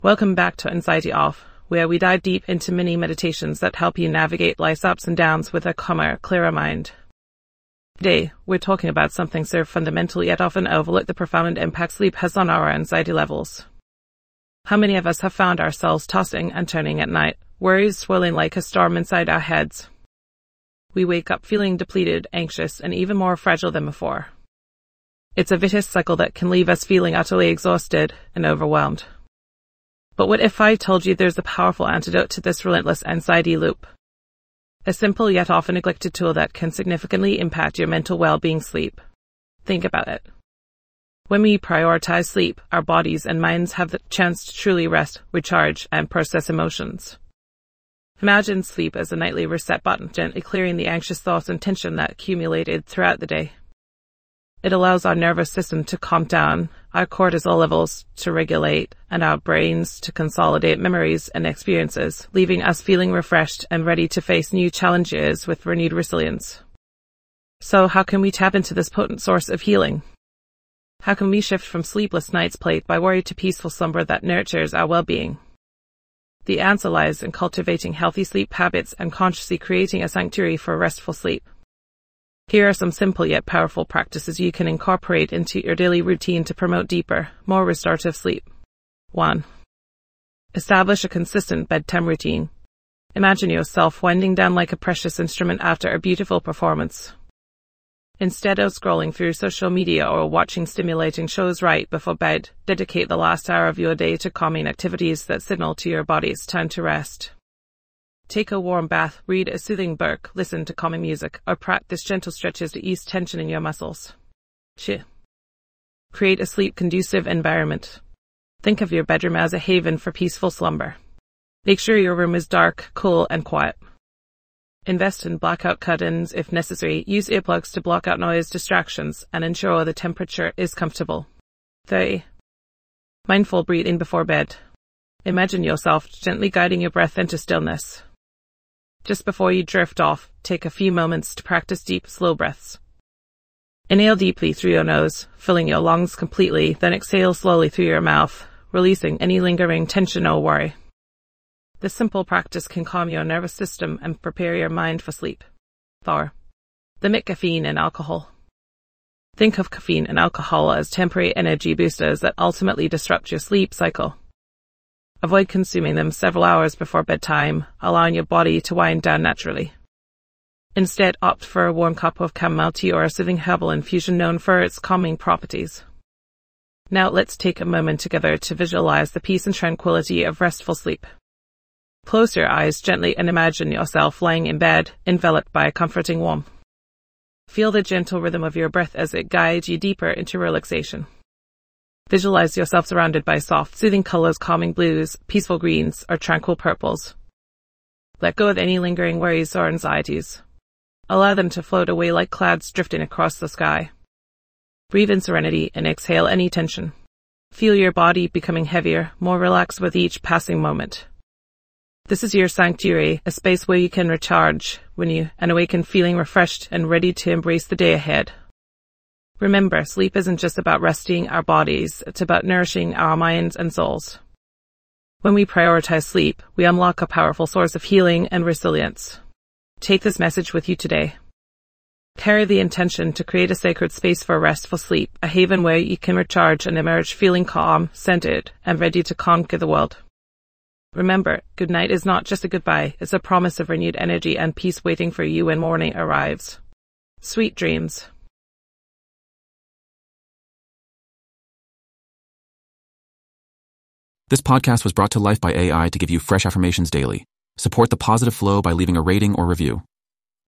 Welcome back to Anxiety Off, where we dive deep into mini meditations that help you navigate life's ups and downs with a calmer, clearer mind. Today, we're talking about something so fundamental yet often overlooked: the profound impact sleep has on our anxiety levels. How many of us have found ourselves tossing and turning at night, worries swirling like a storm inside our heads? We wake up feeling depleted, anxious, and even more fragile than before. It's a vicious cycle that can leave us feeling utterly exhausted and overwhelmed. But what if I told you there's a powerful antidote to this relentless anxiety loop? A simple yet often neglected tool that can significantly impact your mental well-being: sleep. Think about it. When we prioritize sleep, our bodies and minds have the chance to truly rest, recharge, and process emotions. Imagine sleep as a nightly reset button, gently clearing the anxious thoughts and tension that accumulated throughout the day. It allows our nervous system to calm down, our cortisol levels to regulate, and our brains to consolidate memories and experiences, leaving us feeling refreshed and ready to face new challenges with renewed resilience. So how can we tap into this potent source of healing? How can we shift from sleepless nights plagued by worry to peaceful slumber that nurtures our well-being? The answer lies in cultivating healthy sleep habits and consciously creating a sanctuary for restful sleep. Here are some simple yet powerful practices you can incorporate into your daily routine to promote deeper, more restorative sleep. 1. Establish a consistent bedtime routine. Imagine yourself winding down like a precious instrument after a beautiful performance. Instead of scrolling through social media or watching stimulating shows right before bed, dedicate the last hour of your day to calming activities that signal to your body it's time to rest. Take a warm bath, read a soothing book, listen to calming music, or practice gentle stretches to ease tension in your muscles. 2. Create a sleep-conducive environment. Think of your bedroom as a haven for peaceful slumber. Make sure your room is dark, cool, and quiet. Invest in blackout curtains if necessary. Use earplugs to block out noise, distractions, and ensure the temperature is comfortable. 3. Mindful breathing before bed. Imagine yourself gently guiding your breath into stillness. Just before you drift off, take a few moments to practice deep, slow breaths. Inhale deeply through your nose, filling your lungs completely, then exhale slowly through your mouth, releasing any lingering tension or worry. This simple practice can calm your nervous system and prepare your mind for sleep. 4. Limit caffeine and alcohol. Think of caffeine and alcohol as temporary energy boosters that ultimately disrupt your sleep cycle. Avoid consuming them several hours before bedtime, allowing your body to wind down naturally. Instead, opt for a warm cup of chamomile tea or a soothing herbal infusion known for its calming properties. Now let's take a moment together to visualize the peace and tranquility of restful sleep. Close your eyes gently and imagine yourself lying in bed, enveloped by a comforting warmth. Feel the gentle rhythm of your breath as it guides you deeper into relaxation. Visualize yourself surrounded by soft, soothing colors, calming blues, peaceful greens, or tranquil purples. Let go of any lingering worries or anxieties. Allow them to float away like clouds drifting across the sky. Breathe in serenity and exhale any tension. Feel your body becoming heavier, more relaxed with each passing moment. This is your sanctuary, a space where you can recharge and awaken feeling refreshed and ready to embrace the day ahead. Remember, sleep isn't just about resting our bodies, it's about nourishing our minds and souls. When we prioritize sleep, we unlock a powerful source of healing and resilience. Take this message with you today. Carry the intention to create a sacred space for restful sleep, a haven where you can recharge and emerge feeling calm, centered, and ready to conquer the world. Remember, good night is not just a goodbye, it's a promise of renewed energy and peace waiting for you when morning arrives. Sweet dreams. This podcast was brought to life by AI to give you fresh affirmations daily. Support the positive flow by leaving a rating or review.